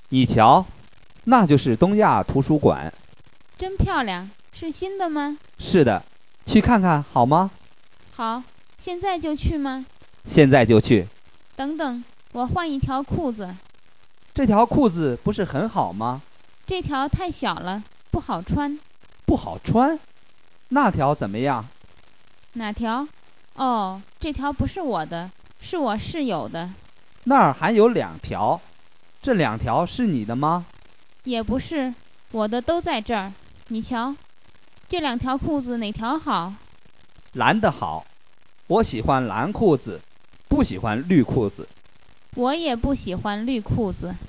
你瞧，那就是东亚图书馆。 真漂亮，是新的吗？ 是的，去看看好吗？ 好，现在就去吗？ 现在就去。 等等，我换一条裤子， 这条裤子不是很好吗？ 这条太小了，不好穿。 不好穿。那条怎么样？ 哪条？哦，这条不是我的，是我室友的。 那儿还有2条，这2条是你的吗？ 也不是，我的都在这儿。你瞧，这2条裤子哪条好？ 蓝的好，我喜欢蓝裤子，不喜欢绿裤子。 我也不喜欢绿裤子。